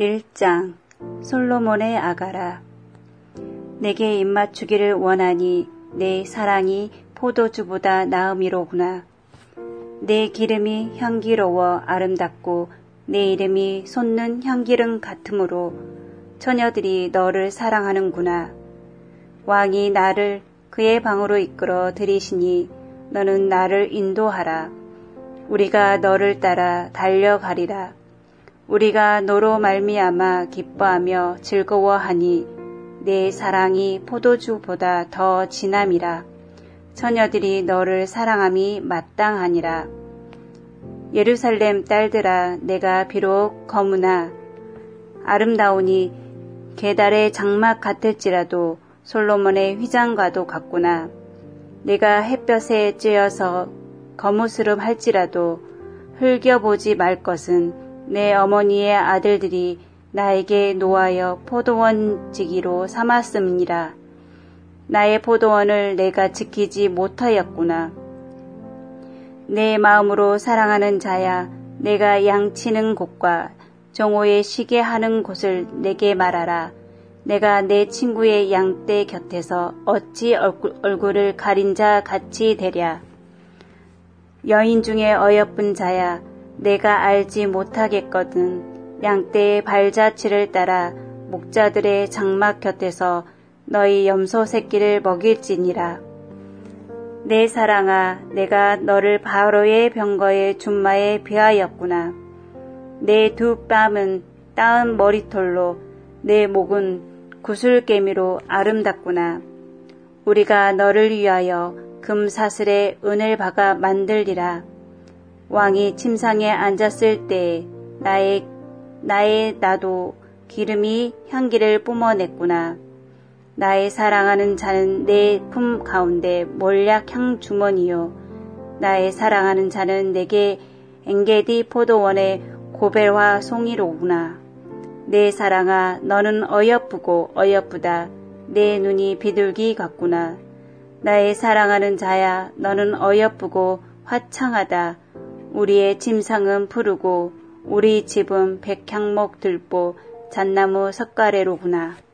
1장 솔로몬의 아가라. 내게 입맞추기를 원하니 내 사랑이 포도주보다 나음이로구나. 내 기름이 향기로워 아름답고 내 이름이 솟는 향기름 같으므로 처녀들이 너를 사랑하는구나. 왕이 나를 그의 방으로 이끌어 들이시니 너는 나를 인도하라. 우리가 너를 따라 달려가리라. 우리가 너로 말미암아 기뻐하며 즐거워하니 내 사랑이 포도주보다 더 진함이라. 처녀들이 너를 사랑함이 마땅하니라. 예루살렘 딸들아, 내가 비록 거무나 아름다우니 게달의 장막 같을지라도 솔로몬의 휘장과도 같구나. 내가 햇볕에 쬐어서 거무스름 할지라도 흘겨보지 말 것은 내 어머니의 아들들이 나에게 노하여 포도원지기로 삼았음이니라. 나의 포도원을 내가 지키지 못하였구나. 내 마음으로 사랑하는 자야, 내가 양치는 곳과 정오에 쉬게 하는 곳을 내게 말하라. 내가 내 친구의 양떼 곁에서 어찌 얼굴을 가린 자 같이 되랴. 여인 중에 어여쁜 자야, 내가 알지 못하겠거든. 양떼의 발자취를 따라 목자들의 장막 곁에서 너희 염소 새끼를 먹일지니라. 내 사랑아, 내가 너를 바로의 병거의 준마에 비하였구나. 내 두 뺨은 따은 머리털로 내 목은 구슬개미로 아름답구나. 우리가 너를 위하여 금사슬에 은을 박아 만들리라. 왕이 침상에 앉았을 때에 나도 기름이 향기를 뿜어냈구나. 나의 사랑하는 자는 내 품 가운데 몰약향 주머니요. 나의 사랑하는 자는 내게 엔게디 포도원의 고벨화 송이로구나. 내 사랑아, 너는 어여쁘고 어여쁘다. 내 눈이 비둘기 같구나. 나의 사랑하는 자야, 너는 어여쁘고 화창하다. 우리의 침상은 푸르고 우리 집은 백향목 들보 잣나무 석가래로구나.